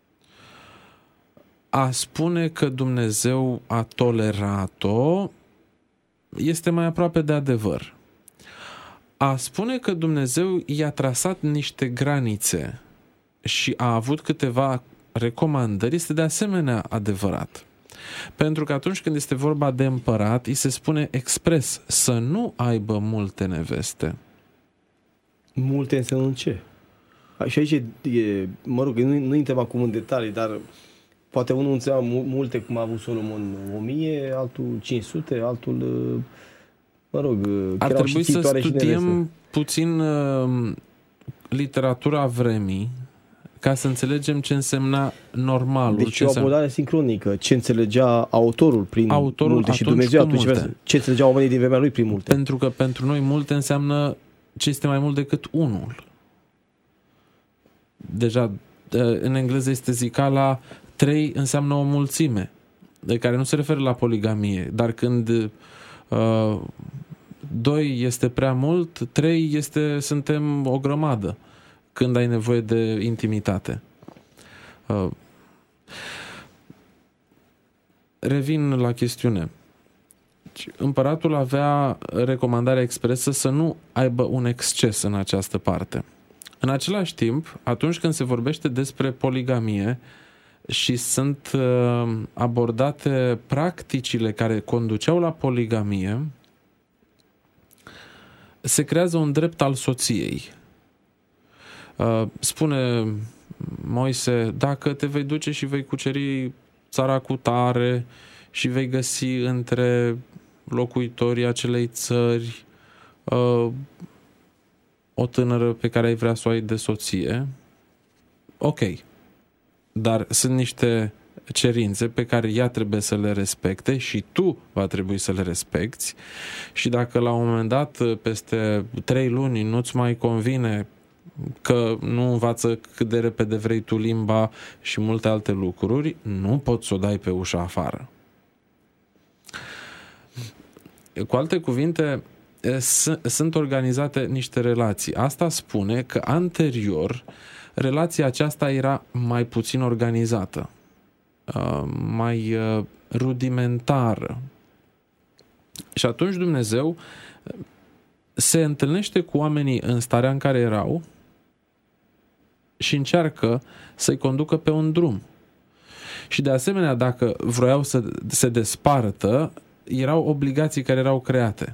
A spune că Dumnezeu a tolerat-o este mai aproape de adevăr. A spune că Dumnezeu i-a trasat niște granițe și a avut câteva recomandări este de asemenea adevărat. Pentru că atunci când este vorba de împărat, îi se spune expres să nu aibă multe neveste. Multe înseamnă ce? Și aici e, e mă rog, nu, nu intrăm acum în detalii, dar poate unul înțelegea multe, cum a avut Solomon, o mie, altul cinci sute, altul, mă rog, ar trebui să studiem puțin uh, literatura vremii ca să înțelegem ce însemna normalul. Deci ce o abordare sincronică, ce înțelegea autorul prin autorul multe și Dumnezeu atunci multe. Ce înțelegeau oamenii din vremea lui prin multe. Pentru că pentru noi multe înseamnă ce este mai mult decât unul. Deja în engleză este zicala trei înseamnă o mulțime, de care nu se referă la poligamie, dar când uh, doi este prea mult, trei este, suntem o grămadă când ai nevoie de intimitate. Uh, Revin la chestiune. Împăratul avea recomandarea expresă să nu aibă un exces în această parte. În același timp, atunci când se vorbește despre poligamie și sunt abordate practicile care conduceau la poligamie, se creează un drept al soției. Spune Moise, dacă te vei duce și vei cuceri țara cu tare și vei găsi între locuitorii acelei țări o tânără pe care ai vrea să o ai de soție, ok. Dar sunt niște cerințe pe care ea trebuie să le respecte și tu va trebui să le respecti și dacă la un moment dat, peste trei luni, nu-ți mai convine că nu învață cât de repede vrei tu limba și multe alte lucruri, nu poți să o dai pe ușa afară. Cu alte cuvinte, sunt organizate niște relații. Asta spune că anterior relația aceasta era mai puțin organizată, mai rudimentară. Și atunci Dumnezeu se întâlnește cu oamenii în starea în care erau și încearcă să-i conducă pe un drum. Și de asemenea, dacă vroiau să se despartă, erau obligații care erau create.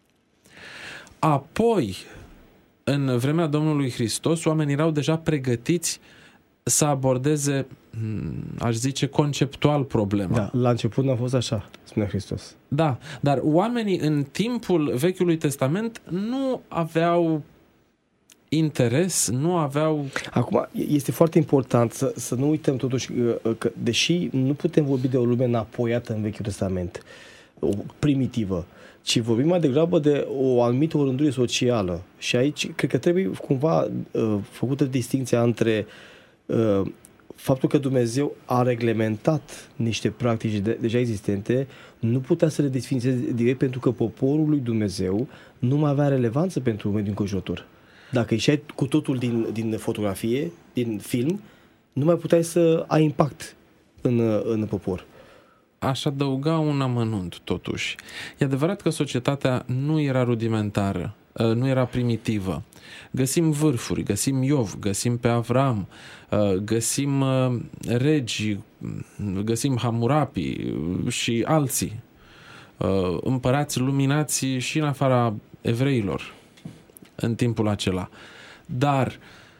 Apoi, în vremea Domnului Hristos, oamenii erau deja pregătiți să abordeze, aș zice, conceptual problema. Da, la început n-a fost așa, spune Hristos. Da, dar oamenii în timpul Vechiului Testament nu aveau interes, nu aveau... Acum, este foarte important să, să nu uităm totuși că, deși nu putem vorbi de o lume înapoiată în Vechiul Testament, o primitivă, ci vorbim mai degrabă de o anumită orânduire socială. Și aici cred că trebuie cumva uh, făcută distinția între uh, faptul că Dumnezeu a reglementat niște practici de, deja existente, nu putea să le desfințeze direct pentru că poporul lui Dumnezeu nu mai avea relevanță pentru mediul înconjurător. Dacă ieșai cu totul din, din fotografie, din film, nu mai puteai să ai impact în, în popor. Aș adăuga un amănunt, totuși. E adevărat că societatea nu era rudimentară, nu era primitivă. Găsim vârfuri, găsim Iov, găsim pe Avram, găsim regi, găsim Hamurapi și alții, împărați luminați și în afara evreilor în timpul acela. Dar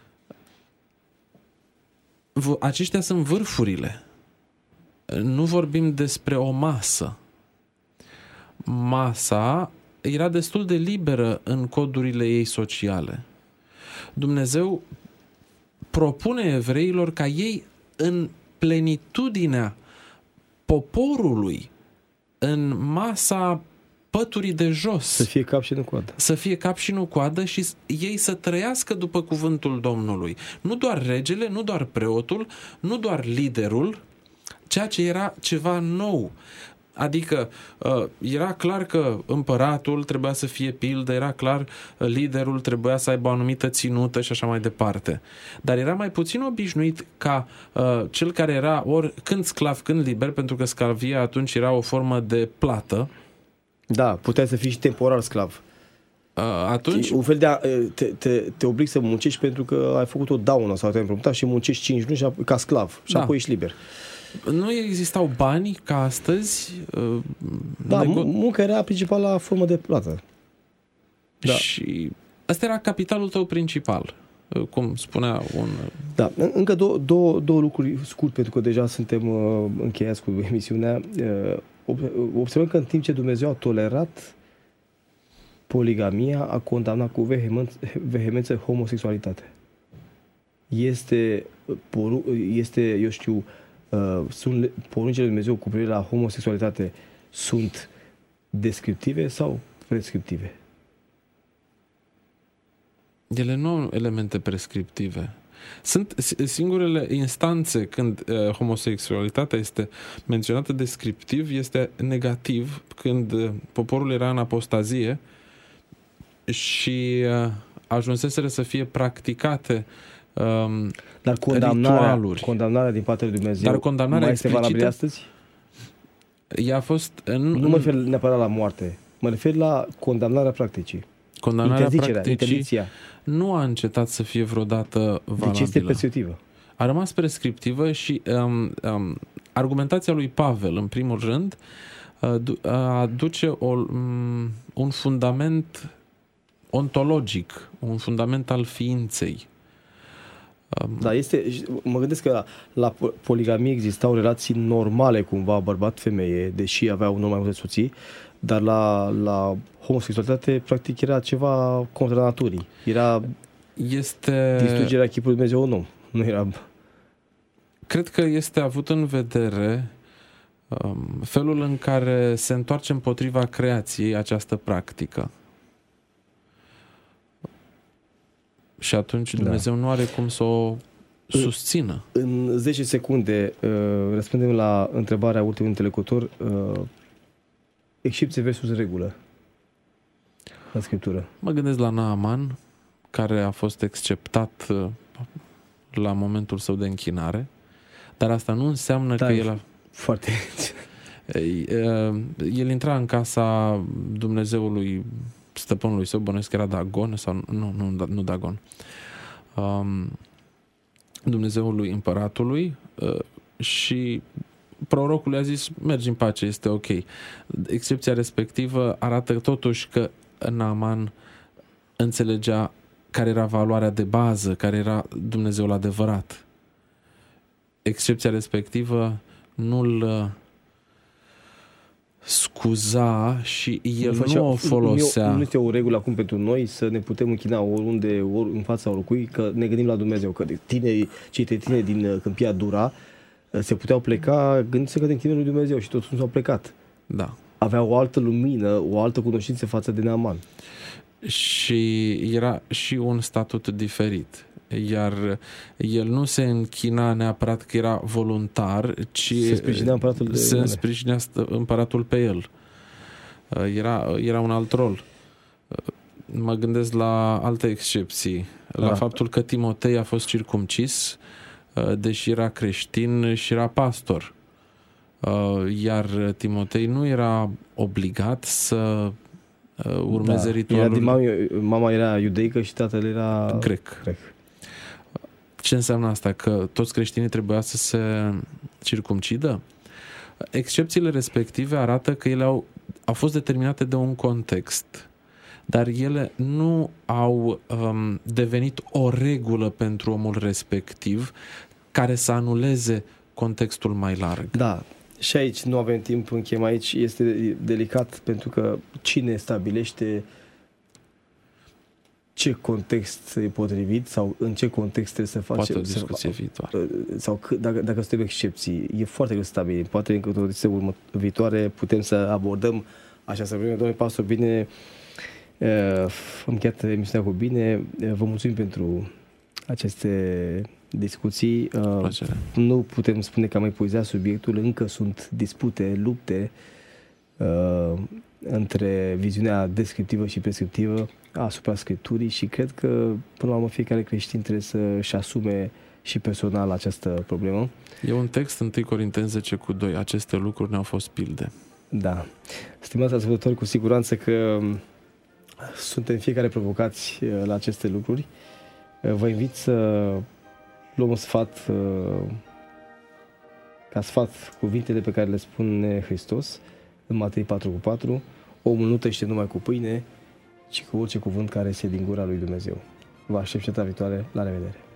aceștia sunt vârfurile. Nu vorbim despre o masă. Masa era destul de liberă în codurile ei sociale. Dumnezeu propune evreilor ca ei, în plenitudinea poporului, în masa păturii de jos, să fie cap și nu coadă. Să fie cap și nu coadă și ei să trăiască după cuvântul Domnului. Nu doar regele, nu doar preotul, nu doar liderul, ceea ce era ceva nou. Adică era clar că împăratul trebuia să fie pildă, era clar liderul trebuia să aibă o anumită ținută și așa mai departe. Dar era mai puțin obișnuit ca uh, cel care era ori când sclav, când liber, pentru că sclavia atunci era o formă de plată. Da, puteai să fii și temporar sclav. Uh, atunci... Un fel de a, te, te, te oblig să muncești pentru că ai făcut o daună sau te-ai împrumutat și muncești cinci luni și apoi, ca sclav și da. Apoi ești liber. Nu existau bani ca astăzi. Da, nego- munca era principala formă de plată. Da. Și asta era capitalul tău principal, cum spunea un... Da, încă două, două, două lucruri scurt, pentru că deja suntem uh, încheiați cu emisiunea. Uh, observăm că în timp ce Dumnezeu a tolerat poligamia, a condamnat cu vehemență homosexualitate. Este, poru- este eu știu, Uh, sunt poruncile lui Dumnezeu cu privire la homosexualitate sunt descriptive sau prescriptive? Ele nu au elemente prescriptive. Sunt singurele instanțe când uh, homosexualitatea este menționată descriptiv, este negativ, când uh, poporul era în apostazie și uh, ajunseseră să fie practicate um, Dar condamnarea, ritualuri. condamnarea din partea lui Dumnezeu Dar condamnarea mai este valabilă explicită? astăzi? Ea a fost... Nu, Nu mă refer neapărat la moarte. Mă refer la condamnarea practicii. Condamnarea Interzicerea, practicii interdicția. nu a încetat să fie vreodată valabilă. Deci este prescriptivă. A rămas prescriptivă și um, um, argumentația lui Pavel, în primul rând, uh, aduce o, um, un fundament ontologic, un fundament al ființei. Um, Da, este, mă gândesc că la, la poligamie existau relații normale cumva bărbat-femeie, deși aveau unul mai multe soții, dar la, la homosexualitate practic era ceva contra naturii. Era este... distrugerea chipului Dumnezeu un om. Nu era... Cred că este avut în vedere um, felul în care se întoarce împotriva creației această practică. Și atunci Dumnezeu da. nu are cum să o susțină. În zece secunde uh, răspundem la întrebarea ultimului interlocutor. Uh, excepție versus regulă în Scriptură. Mă gândesc la Naaman, care a fost exceptat uh, la momentul său de închinare, dar asta nu înseamnă da, că el a... Foarte... El intra în casa Dumnezeului stăpânului său, bănuiesc că era Dagon, sau nu, nu, nu Dagon, um, Dumnezeului împăratului uh, și prorocul i-a zis, mergi în pace, este ok. Excepția respectivă arată totuși că Naaman înțelegea care era valoarea de bază, care era Dumnezeul adevărat. Excepția respectivă nu-l scuza și el nu, nu o folosea. Nu, nu este o regulă acum pentru noi să ne putem închina oriunde, ori în fața oricui, că ne gândim la Dumnezeu, că tinerii, cei trei tineri din Câmpia Dura se puteau pleca, gândiți-se că de închină lui Dumnezeu și toți s-au plecat. Da. Aveau o altă lumină, o altă cunoștință față de Naaman. Și era și un statut diferit. Iar el nu se închina neapărat că era voluntar, ci se sprijinea împăratul, de se sprijinea împăratul pe el. Era, era un alt rol. Mă gândesc la alte excepții. La da. faptul că Timotei a fost circumcis, deși era creștin și era pastor. Iar Timotei nu era obligat să urmeze da. ritualul. Era din mama, mama era iudeică și tatăl era grec. grec. Ce înseamnă asta? Că toți creștinii trebuia să se circumcidă? Excepțiile respective arată că ele au, au fost determinate de un context, dar ele nu au um, devenit o regulă pentru omul respectiv care să anuleze contextul mai larg. Da, și aici nu avem timp, închem aici, este delicat pentru că cine stabilește ce context e potrivit sau în ce context trebuie să facem. Poate o discuție să, viitoare. Sau dacă, dacă suntem excepții, e foarte greu să stabilim. Poate încă o discuție urmă, viitoare putem să abordăm această problemă. Domnule pastor, bine, am încheiat emisiunea cu bine. Vă mulțumim pentru aceste discuții. Plăcere. Nu putem spune că am epuizat subiectul, încă sunt dispute, lupte uh, între viziunea descriptivă și prescriptivă asupra Scripturii și cred că până la urmă fiecare creștin trebuie să-și asume și personal această problemă. E un text, întâi Corinteni zece cu doi. Aceste lucruri ne-au fost pilde. Da. Stimați ascultători, cu siguranță că suntem fiecare provocați la aceste lucruri. Vă invit să luăm un sfat, ca sfat, cuvintele pe care le spune Hristos în Matei patru cu patru. Omul nu trăiește numai cu pâine, ci cu orice cuvânt care iese din gura lui Dumnezeu. Vă aștept și data viitoare. La revedere!